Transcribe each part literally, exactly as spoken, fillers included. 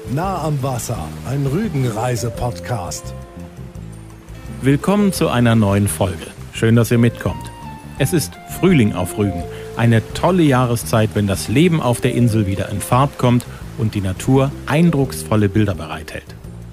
Nah am Wasser, ein Rügenreise-Podcast. Willkommen zu einer neuen Folge. Schön, dass ihr mitkommt. Es ist Frühling auf Rügen. Eine tolle Jahreszeit, wenn das Leben auf der Insel wieder in Fahrt kommt und die Natur eindrucksvolle Bilder bereithält.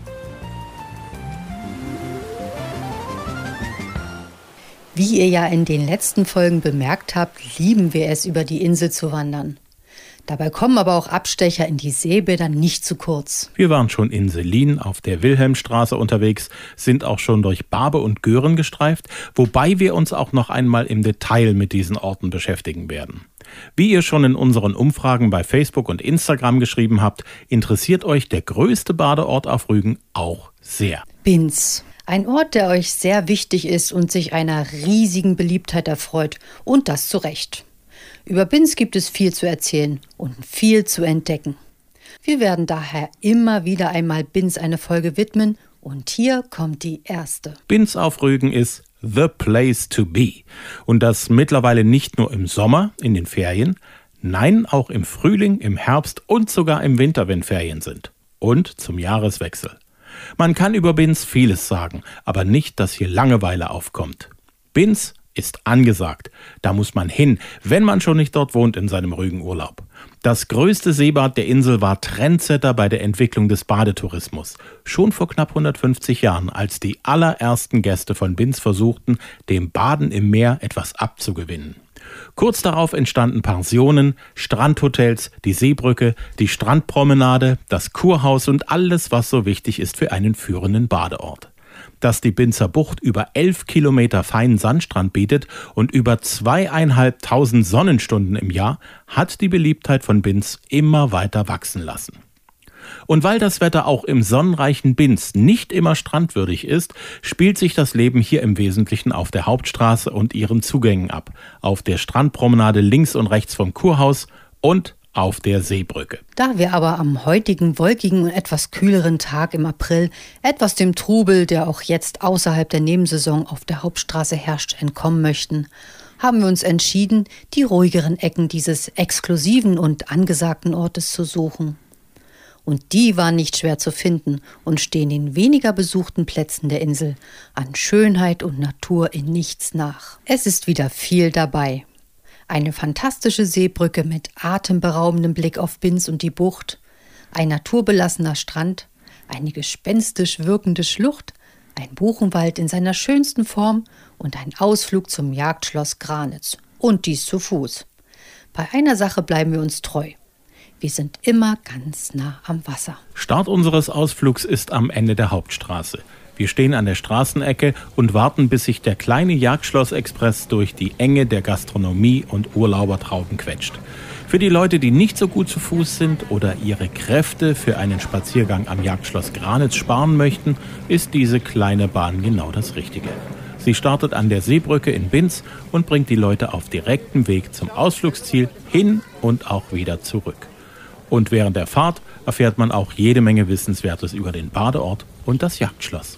Wie ihr ja in den letzten Folgen bemerkt habt, lieben wir es, über die Insel zu wandern. Dabei kommen aber auch Abstecher in die Seebäder nicht zu kurz. Wir waren schon in Selin auf der Wilhelmstraße unterwegs, sind auch schon durch Barbe und Göhren gestreift, wobei wir uns auch noch einmal im Detail mit diesen Orten beschäftigen werden. Wie ihr schon in unseren Umfragen bei Facebook und Instagram geschrieben habt, interessiert euch der größte Badeort auf Rügen auch sehr. Binz. Ein Ort, der euch sehr wichtig ist und sich einer riesigen Beliebtheit erfreut. Und das zu Recht. Über Binz gibt es viel zu erzählen und viel zu entdecken. Wir werden daher immer wieder einmal Binz eine Folge widmen und hier kommt die erste. Binz auf Rügen ist the place to be. Und das mittlerweile nicht nur im Sommer, in den Ferien, nein, auch im Frühling, im Herbst und sogar im Winter, wenn Ferien sind. Und zum Jahreswechsel. Man kann über Binz vieles sagen, aber nicht, dass hier Langeweile aufkommt. Binz ist angesagt. Da muss man hin, wenn man schon nicht dort wohnt in seinem Rügenurlaub. Das größte Seebad der Insel war Trendsetter bei der Entwicklung des Badetourismus. Schon vor knapp hundertfünfzig Jahren, als die allerersten Gäste von Binz versuchten, dem Baden im Meer etwas abzugewinnen. Kurz darauf entstanden Pensionen, Strandhotels, die Seebrücke, die Strandpromenade, das Kurhaus und alles, was so wichtig ist für einen führenden Badeort. Dass die Binzer Bucht über elf Kilometer feinen Sandstrand bietet und über zweieinhalbtausend Sonnenstunden im Jahr, hat die Beliebtheit von Binz immer weiter wachsen lassen. Und weil das Wetter auch im sonnenreichen Binz nicht immer strandwürdig ist, spielt sich das Leben hier im Wesentlichen auf der Hauptstraße und ihren Zugängen ab, auf der Strandpromenade links und rechts vom Kurhaus und auf der Seebrücke. Da wir aber am heutigen wolkigen und etwas kühleren Tag im April etwas dem Trubel, der auch jetzt außerhalb der Nebensaison auf der Hauptstraße herrscht, entkommen möchten, haben wir uns entschieden, die ruhigeren Ecken dieses exklusiven und angesagten Ortes zu suchen. Und die waren nicht schwer zu finden und stehen den weniger besuchten Plätzen der Insel an Schönheit und Natur in nichts nach. Es ist wieder viel dabei. Eine fantastische Seebrücke mit atemberaubendem Blick auf Binz und die Bucht, ein naturbelassener Strand, eine gespenstisch wirkende Schlucht, ein Buchenwald in seiner schönsten Form und ein Ausflug zum Jagdschloss Granitz. Und dies zu Fuß. Bei einer Sache bleiben wir uns treu. Wir sind immer ganz nah am Wasser. Start unseres Ausflugs ist am Ende der Hauptstraße. Wir stehen an der Straßenecke und warten, bis sich der kleine Jagdschloss-Express durch die Enge der Gastronomie und Urlaubertrauben quetscht. Für die Leute, die nicht so gut zu Fuß sind oder ihre Kräfte für einen Spaziergang am Jagdschloss Granitz sparen möchten, ist diese kleine Bahn genau das Richtige. Sie startet an der Seebrücke in Binz und bringt die Leute auf direktem Weg zum Ausflugsziel hin und auch wieder zurück. Und während der Fahrt erfährt man auch jede Menge Wissenswertes über den Badeort und das Jagdschloss.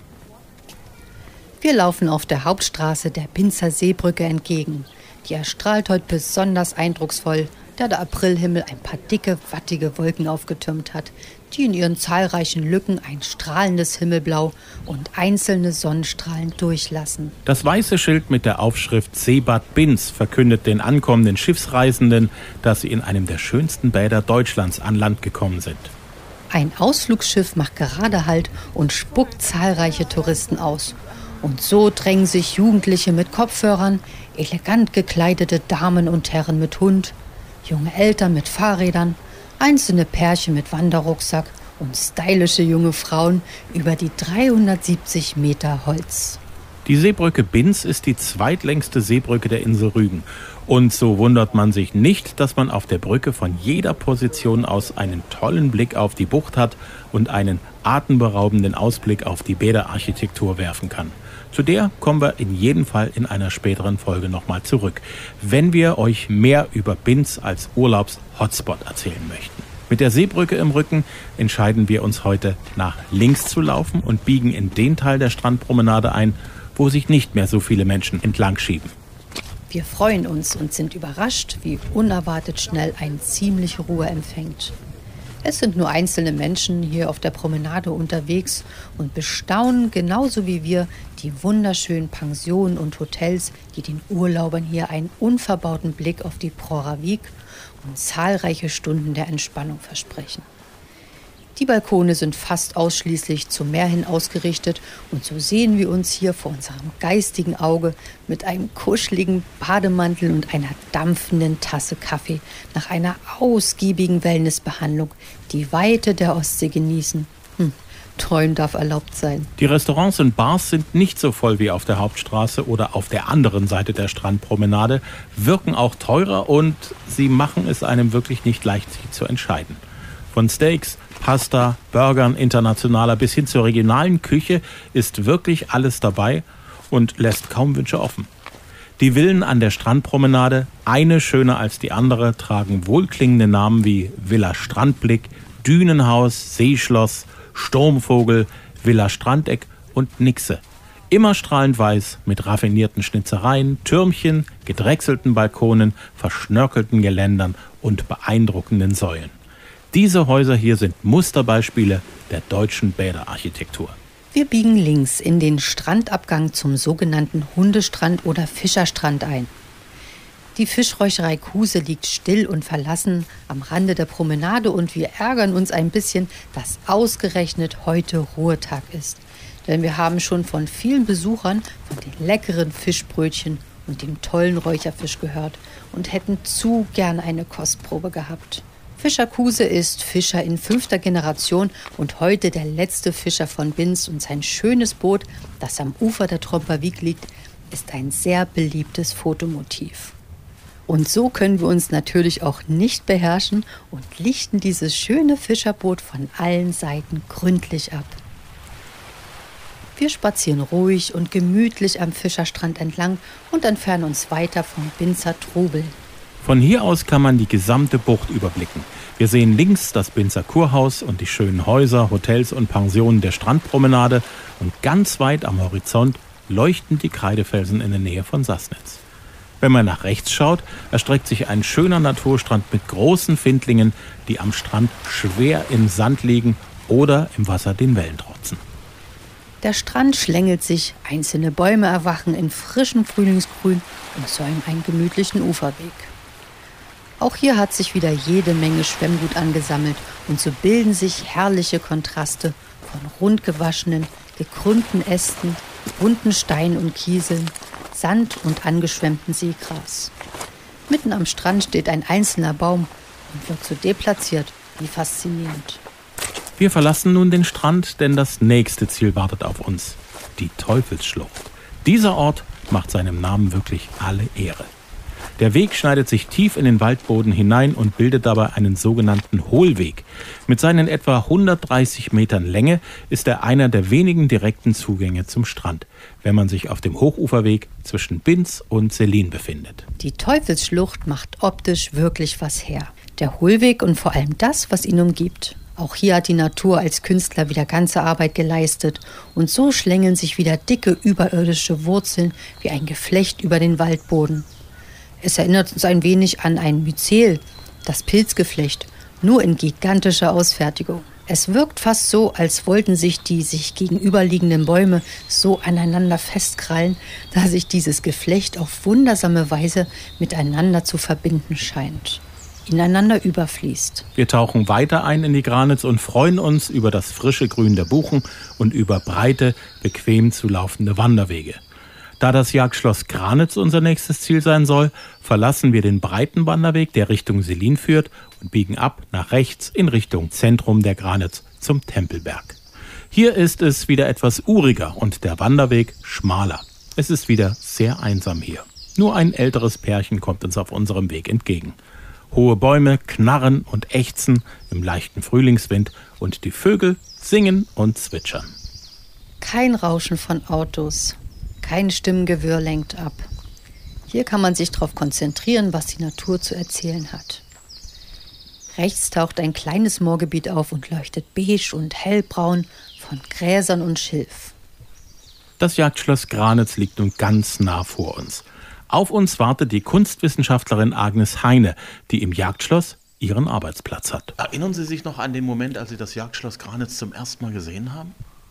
Wir laufen auf der Hauptstraße der Binzer Seebrücke entgegen. Die erstrahlt heute besonders eindrucksvoll, da der Aprilhimmel ein paar dicke, wattige Wolken aufgetürmt hat, die in ihren zahlreichen Lücken ein strahlendes Himmelblau und einzelne Sonnenstrahlen durchlassen. Das weiße Schild mit der Aufschrift Seebad Binz verkündet den ankommenden Schiffsreisenden, dass sie in einem der schönsten Bäder Deutschlands an Land gekommen sind. Ein Ausflugsschiff macht gerade Halt und spuckt zahlreiche Touristen aus. Und so drängen sich Jugendliche mit Kopfhörern, elegant gekleidete Damen und Herren mit Hund, junge Eltern mit Fahrrädern, einzelne Pärchen mit Wanderrucksack und stylische junge Frauen über die dreihundertsiebzig Meter Holz. Die Seebrücke Binz ist die zweitlängste Seebrücke der Insel Rügen. Und so wundert man sich nicht, dass man auf der Brücke von jeder Position aus einen tollen Blick auf die Bucht hat und einen atemberaubenden Ausblick auf die Bäderarchitektur werfen kann. Zu der kommen wir in jedem Fall in einer späteren Folge nochmal zurück, wenn wir euch mehr über Binz als Urlaubs-Hotspot erzählen möchten. Mit der Seebrücke im Rücken entscheiden wir uns heute, nach links zu laufen und biegen in den Teil der Strandpromenade ein, wo sich nicht mehr so viele Menschen entlang schieben. Wir freuen uns und sind überrascht, wie unerwartet schnell eine ziemliche Ruhe empfängt. Es sind nur einzelne Menschen hier auf der Promenade unterwegs und bestaunen genauso wie wir die wunderschönen Pensionen und Hotels, die den Urlaubern hier einen unverbauten Blick auf die Prora-Wiek und zahlreiche Stunden der Entspannung versprechen. Die Balkone sind fast ausschließlich zum Meer hin ausgerichtet und so sehen wir uns hier vor unserem geistigen Auge mit einem kuscheligen Bademantel und einer dampfenden Tasse Kaffee nach einer ausgiebigen Wellnessbehandlung die Weite der Ostsee genießen. Hm, Träumen darf erlaubt sein. Die Restaurants und Bars sind nicht so voll wie auf der Hauptstraße oder auf der anderen Seite der Strandpromenade, wirken auch teurer und sie machen es einem wirklich nicht leicht, sich zu entscheiden. Von Steaks, Pasta, Burgern internationaler bis hin zur regionalen Küche ist wirklich alles dabei und lässt kaum Wünsche offen. Die Villen an der Strandpromenade, eine schöner als die andere, tragen wohlklingende Namen wie Villa Strandblick, Dünenhaus, Seeschloss, Sturmvogel, Villa Strandeck und Nixe. Immer strahlend weiß mit raffinierten Schnitzereien, Türmchen, gedrechselten Balkonen, verschnörkelten Geländern und beeindruckenden Säulen. Diese Häuser hier sind Musterbeispiele der deutschen Bäderarchitektur. Wir biegen links in den Strandabgang zum sogenannten Hundestrand oder Fischerstrand ein. Die Fischräucherei Kuse liegt still und verlassen am Rande der Promenade und wir ärgern uns ein bisschen, dass ausgerechnet heute Ruhetag ist. Denn wir haben schon von vielen Besuchern von den leckeren Fischbrötchen und dem tollen Räucherfisch gehört und hätten zu gern eine Kostprobe gehabt. Fischer Kuse ist Fischer in fünfter Generation und heute der letzte Fischer von Binz und sein schönes Boot, das am Ufer der Tromper-Wiek liegt, ist ein sehr beliebtes Fotomotiv. Und so können wir uns natürlich auch nicht beherrschen und lichten dieses schöne Fischerboot von allen Seiten gründlich ab. Wir spazieren ruhig und gemütlich am Fischerstrand entlang und entfernen uns weiter vom Binzer Trubel. Von hier aus kann man die gesamte Bucht überblicken. Wir sehen links das Binzer Kurhaus und die schönen Häuser, Hotels und Pensionen der Strandpromenade und ganz weit am Horizont leuchten die Kreidefelsen in der Nähe von Sassnitz. Wenn man nach rechts schaut, erstreckt sich ein schöner Naturstrand mit großen Findlingen, die am Strand schwer im Sand liegen oder im Wasser den Wellen trotzen. Der Strand schlängelt sich, einzelne Bäume erwachen in frischem Frühlingsgrün und säumen einen gemütlichen Uferweg. Auch hier hat sich wieder jede Menge Schwemmgut angesammelt und so bilden sich herrliche Kontraste von rund gewaschenen, gekrümmten Ästen, bunten Steinen und Kieseln, Sand und angeschwemmtem Seegras. Mitten am Strand steht ein einzelner Baum und wirkt so deplatziert wie faszinierend. Wir verlassen nun den Strand, denn das nächste Ziel wartet auf uns, die Teufelsschlucht. Dieser Ort macht seinem Namen wirklich alle Ehre. Der Weg schneidet sich tief in den Waldboden hinein und bildet dabei einen sogenannten Hohlweg. Mit seinen etwa hundertdreißig Metern Länge ist er einer der wenigen direkten Zugänge zum Strand, wenn man sich auf dem Hochuferweg zwischen Binz und Selin befindet. Die Teufelsschlucht macht optisch wirklich was her. Der Hohlweg und vor allem das, was ihn umgibt. Auch hier hat die Natur als Künstler wieder ganze Arbeit geleistet und so schlängeln sich wieder dicke überirdische Wurzeln wie ein Geflecht über den Waldboden. Es erinnert uns ein wenig an ein Myzel, das Pilzgeflecht, nur in gigantischer Ausfertigung. Es wirkt fast so, als wollten sich die sich gegenüberliegenden Bäume so aneinander festkrallen, da sich dieses Geflecht auf wundersame Weise miteinander zu verbinden scheint, ineinander überfließt. Wir tauchen weiter ein in die Granitz und freuen uns über das frische Grün der Buchen und über breite, bequem zu laufende Wanderwege. Da das Jagdschloss Granitz unser nächstes Ziel sein soll, verlassen wir den breiten Wanderweg, der Richtung Selin führt, und biegen ab nach rechts in Richtung Zentrum der Granitz zum Tempelberg. Hier ist es wieder etwas uriger und der Wanderweg schmaler. Es ist wieder sehr einsam hier. Nur ein älteres Pärchen kommt uns auf unserem Weg entgegen. Hohe Bäume knarren und ächzen im leichten Frühlingswind und die Vögel singen und zwitschern. Kein Rauschen von Autos. Kein Stimmengewirr lenkt ab. Hier kann man sich darauf konzentrieren, was die Natur zu erzählen hat. Rechts taucht ein kleines Moorgebiet auf und leuchtet beige und hellbraun von Gräsern und Schilf. Das Jagdschloss Granitz liegt nun ganz nah vor uns. Auf uns wartet die Kunstwissenschaftlerin Agnes Heine, die im Jagdschloss ihren Arbeitsplatz hat. Erinnern Sie sich noch an den Moment, als Sie das Jagdschloss Granitz zum ersten Mal gesehen haben?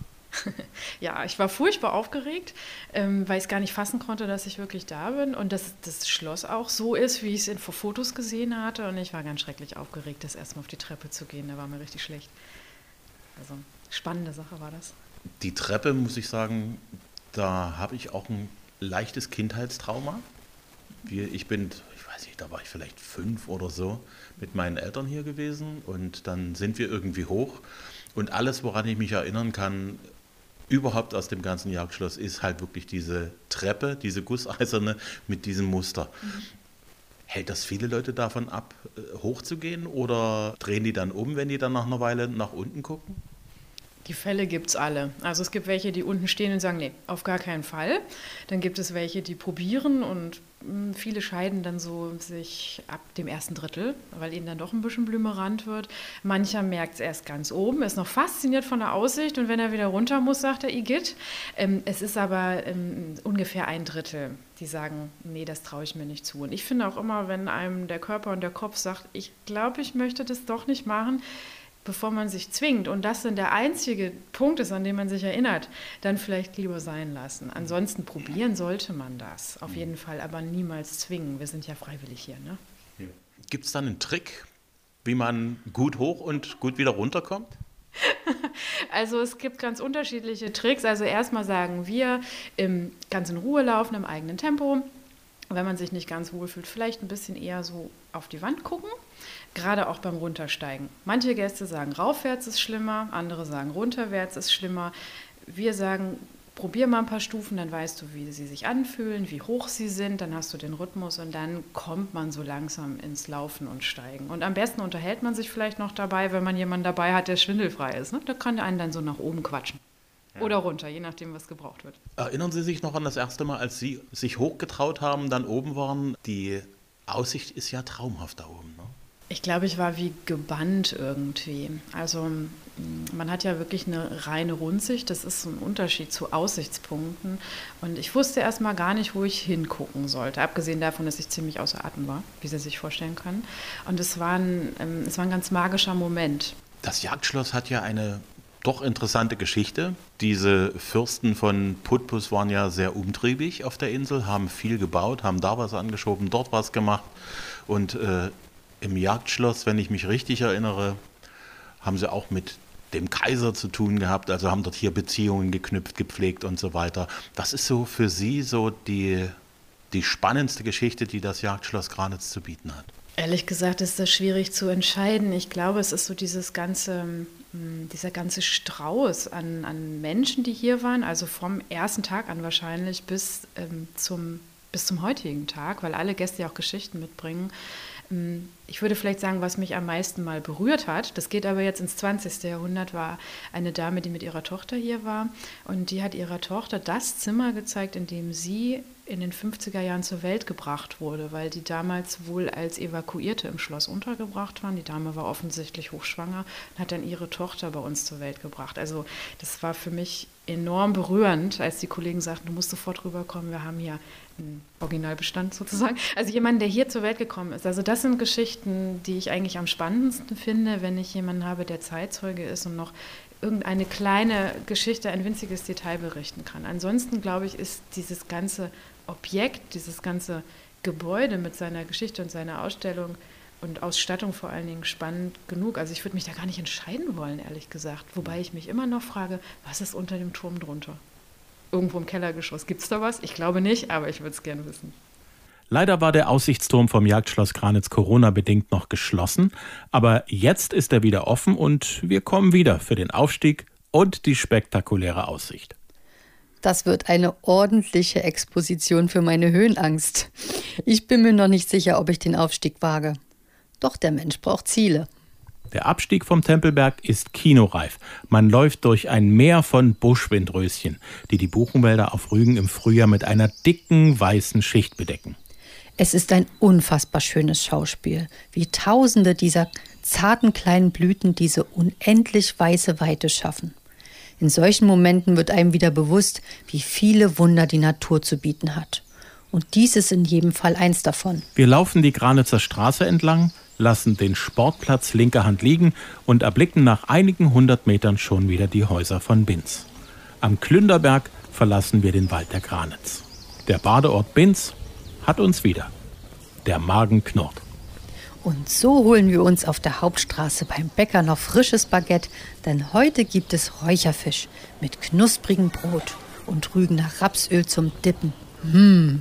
Ja, ich war furchtbar aufgeregt, ähm, weil ich es gar nicht fassen konnte, dass ich wirklich da bin und dass das Schloss auch so ist, wie ich es in Fotos gesehen hatte. Und ich war ganz schrecklich aufgeregt, das erste Mal auf die Treppe zu gehen. Da war mir richtig schlecht. Also spannende Sache war das. Die Treppe, muss ich sagen, da habe ich auch ein leichtes Kindheitstrauma. Wir, ich bin, ich weiß nicht, da war ich vielleicht fünf oder so, mit meinen Eltern hier gewesen und dann sind wir irgendwie hoch und alles, woran ich mich erinnern kann, überhaupt aus dem ganzen Jagdschloss, ist halt wirklich diese Treppe, diese gusseiserne mit diesem Muster. Mhm. Hält das viele Leute davon ab, hochzugehen oder drehen die dann um, wenn die dann nach einer Weile nach unten gucken? Die Fälle gibt es alle. Also es gibt welche, die unten stehen und sagen, nee, auf gar keinen Fall. Dann gibt es welche, die probieren und mh, viele scheiden dann so sich ab dem ersten Drittel, weil ihnen dann doch ein bisschen blümerant wird. Mancher merkt es erst ganz oben, ist noch fasziniert von der Aussicht und wenn er wieder runter muss, sagt er, Igitt. Ähm, es ist aber ähm, ungefähr ein Drittel, die sagen, nee, das traue ich mir nicht zu. Und ich finde auch immer, wenn einem der Körper und der Kopf sagt, ich glaube, ich möchte das doch nicht machen, bevor man sich zwingt und das dann der einzige Punkt ist, an den man sich erinnert, dann vielleicht lieber sein lassen. Ansonsten probieren sollte man das, auf jeden Fall, aber niemals zwingen. Wir sind ja freiwillig hier. Ne? Ja. Gibt es dann einen Trick, wie man gut hoch und gut wieder runterkommt? Also es gibt ganz unterschiedliche Tricks. Also erstmal sagen wir, im, ganz in Ruhe laufen, im eigenen Tempo. Wenn man sich nicht ganz wohl fühlt, vielleicht ein bisschen eher so auf die Wand gucken, gerade auch beim Runtersteigen. Manche Gäste sagen, raufwärts ist schlimmer, andere sagen, runterwärts ist schlimmer. Wir sagen, probier mal ein paar Stufen, dann weißt du, wie sie sich anfühlen, wie hoch sie sind, dann hast du den Rhythmus und dann kommt man so langsam ins Laufen und Steigen. Und am besten unterhält man sich vielleicht noch dabei, wenn man jemanden dabei hat, der schwindelfrei ist. Ne? Da kann der einen dann so nach oben quatschen. Oder runter, je nachdem, was gebraucht wird. Erinnern Sie sich noch an das erste Mal, als Sie sich hochgetraut haben, dann oben waren? Die Aussicht ist ja traumhaft da oben, ne? Ich glaube, ich war wie gebannt irgendwie. Also man hat ja wirklich eine reine Rundsicht. Das ist ein Unterschied zu Aussichtspunkten. Und ich wusste erst mal gar nicht, wo ich hingucken sollte. Abgesehen davon, dass ich ziemlich außer Atem war, wie Sie sich vorstellen können. Und es war ein, es war ein ganz magischer Moment. Das Jagdschloss hat ja eine doch interessante Geschichte. Diese Fürsten von Putbus waren ja sehr umtriebig auf der Insel, haben viel gebaut, haben da was angeschoben, dort was gemacht. Und äh, im Jagdschloss, wenn ich mich richtig erinnere, haben sie auch mit dem Kaiser zu tun gehabt, also haben dort hier Beziehungen geknüpft, gepflegt und so weiter. Was ist so für Sie so die, die spannendste Geschichte, die das Jagdschloss Granitz zu bieten hat? Ehrlich gesagt ist das schwierig zu entscheiden. Ich glaube, es ist so dieses ganze, dieser ganze Strauß an, an Menschen, die hier waren, also vom ersten Tag an wahrscheinlich bis, ähm, zum, bis zum heutigen Tag, weil alle Gäste ja auch Geschichten mitbringen. Ich würde vielleicht sagen, was mich am meisten mal berührt hat, das geht aber jetzt ins zwanzigste Jahrhundert, war eine Dame, die mit ihrer Tochter hier war und die hat ihrer Tochter das Zimmer gezeigt, in dem sie in den fünfziger Jahren zur Welt gebracht wurde, weil die damals wohl als Evakuierte im Schloss untergebracht waren. Die Dame war offensichtlich hochschwanger und hat dann ihre Tochter bei uns zur Welt gebracht. Also das war für mich enorm berührend, als die Kollegen sagten, du musst sofort rüberkommen, wir haben hier einen Originalbestand sozusagen. Also jemand, der hier zur Welt gekommen ist. Also das sind Geschichten, die ich eigentlich am spannendsten finde, wenn ich jemanden habe, der Zeitzeuge ist und noch irgendeine kleine Geschichte, ein winziges Detail berichten kann. Ansonsten, glaube ich, ist dieses ganze Objekt, dieses ganze Gebäude mit seiner Geschichte und seiner Ausstellung und Ausstattung vor allen Dingen spannend genug. Also ich würde mich da gar nicht entscheiden wollen, ehrlich gesagt. Wobei ich mich immer noch frage, was ist unter dem Turm drunter? Irgendwo im Kellergeschoss. Gibt es da was? Ich glaube nicht, aber ich würde es gerne wissen. Leider war der Aussichtsturm vom Jagdschloss Granitz Corona-bedingt noch geschlossen, aber jetzt ist er wieder offen und wir kommen wieder für den Aufstieg und die spektakuläre Aussicht. Das wird eine ordentliche Exposition für meine Höhenangst. Ich bin mir noch nicht sicher, ob ich den Aufstieg wage. Doch der Mensch braucht Ziele. Der Abstieg vom Tempelberg ist kinoreif. Man läuft durch ein Meer von Buschwindröschen, die die Buchenwälder auf Rügen im Frühjahr mit einer dicken weißen Schicht bedecken. Es ist ein unfassbar schönes Schauspiel, wie Tausende dieser zarten kleinen Blüten diese unendlich weiße Weite schaffen. In solchen Momenten wird einem wieder bewusst, wie viele Wunder die Natur zu bieten hat. Und dies ist in jedem Fall eins davon. Wir laufen die Granitzer Straße entlang, lassen den Sportplatz linker Hand liegen und erblicken nach einigen hundert Metern schon wieder die Häuser von Binz. Am Klünderberg verlassen wir den Wald der Granitz. Der Badeort Binz hat uns wieder. Der Magen knurrt. Und so holen wir uns auf der Hauptstraße beim Bäcker noch frisches Baguette, denn heute gibt es Räucherfisch mit knusprigem Brot und Rügen nach Rapsöl zum Dippen. Mmh.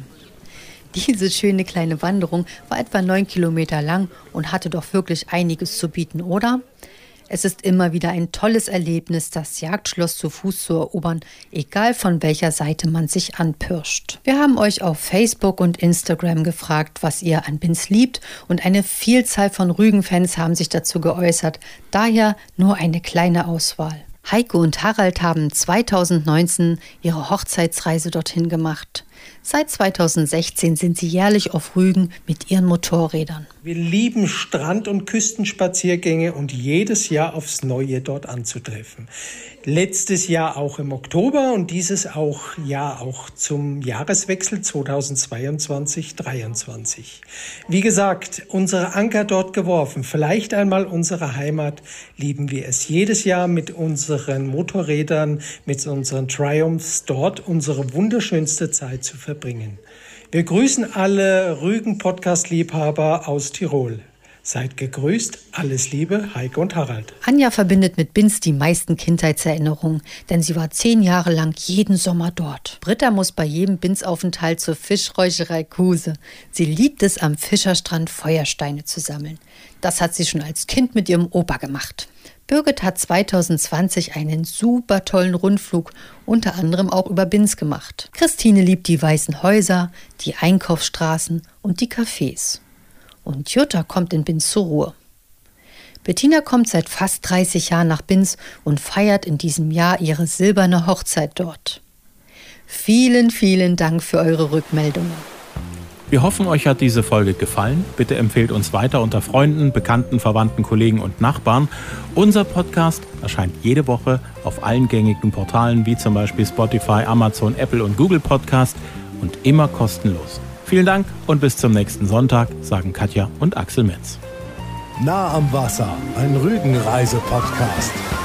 Diese schöne kleine Wanderung war etwa neun Kilometer lang und hatte doch wirklich einiges zu bieten, oder? Es ist immer wieder ein tolles Erlebnis, das Jagdschloss zu Fuß zu erobern, egal von welcher Seite man sich anpirscht. Wir haben euch auf Facebook und Instagram gefragt, was ihr an Binz liebt, und eine Vielzahl von Rügen-Fans haben sich dazu geäußert. Daher nur eine kleine Auswahl. Heiko und Harald haben zweitausendneunzehn ihre Hochzeitsreise dorthin gemacht. Seit zweitausendsechzehn sind sie jährlich auf Rügen mit ihren Motorrädern. Wir lieben Strand- und Küstenspaziergänge und jedes Jahr aufs Neue dort anzutreffen. Letztes Jahr auch im Oktober und dieses auch Jahr auch zum Jahreswechsel zweitausendzweiundzwanzig dreiundzwanzig. Wie gesagt, unsere Anker dort geworfen, vielleicht einmal unsere Heimat, lieben wir es jedes Jahr mit unseren Motorrädern, mit unseren Triumphs dort unsere wunderschönste Zeit zu verbringen. Wir grüßen alle Rügen-Podcast-Liebhaber aus Tirol. Seid gegrüßt, alles Liebe, Heiko und Harald. Anja verbindet mit Binz die meisten Kindheitserinnerungen, denn sie war zehn Jahre lang jeden Sommer dort. Britta muss bei jedem Binz-Aufenthalt zur Fischräucherei Kuse. Sie liebt es, am Fischerstrand Feuersteine zu sammeln. Das hat sie schon als Kind mit ihrem Opa gemacht. Birgit hat zweitausendzwanzig einen super tollen Rundflug, unter anderem auch über Binz gemacht. Christine liebt die weißen Häuser, die Einkaufsstraßen und die Cafés. Und Jutta kommt in Binz zur Ruhe. Bettina kommt seit fast dreißig Jahren nach Binz und feiert in diesem Jahr ihre silberne Hochzeit dort. Vielen, vielen Dank für eure Rückmeldungen. Wir hoffen, euch hat diese Folge gefallen. Bitte empfehlt uns weiter unter Freunden, Bekannten, Verwandten, Kollegen und Nachbarn. Unser Podcast erscheint jede Woche auf allen gängigen Portalen wie zum Beispiel Spotify, Amazon, Apple und Google Podcast und immer kostenlos. Vielen Dank und bis zum nächsten Sonntag, sagen Katja und Axel Metz. Nah am Wasser, ein Rügenreise-Podcast.